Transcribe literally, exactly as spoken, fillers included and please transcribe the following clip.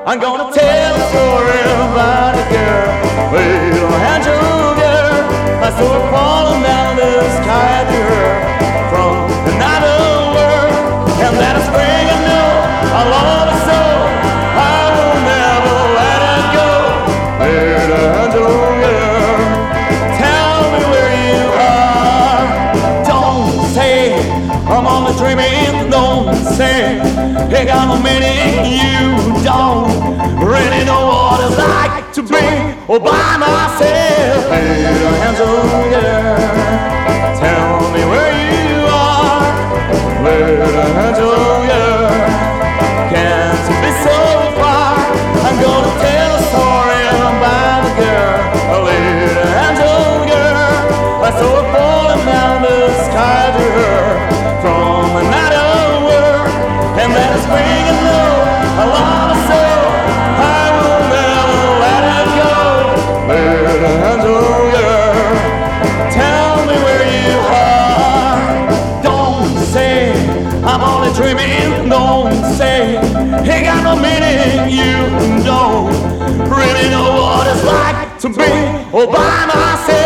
I'm gonna tell a story about a girl, little angel girl. I saw her falling down the sky to her from another world, and that is spring I know I love her so. I will never let her go, little angel girl. Tell me where you are. Don't say I'm only dreaming. Don't say it got no meaning. You don't really know what it's like to be all by myself. Little angel girl, tell me where you are. Little angel girl, can't you be so far? I'm gonna tell a story about a girl, a little angel girl. I saw her falling down the sky to her from another world, and that is spring and know I love her so. I will never let her go, little angel girl. Tell me where you are. Don't say I'm only dreaming. Don't say it got no meaning. You don't really know what it's like to be all by myself.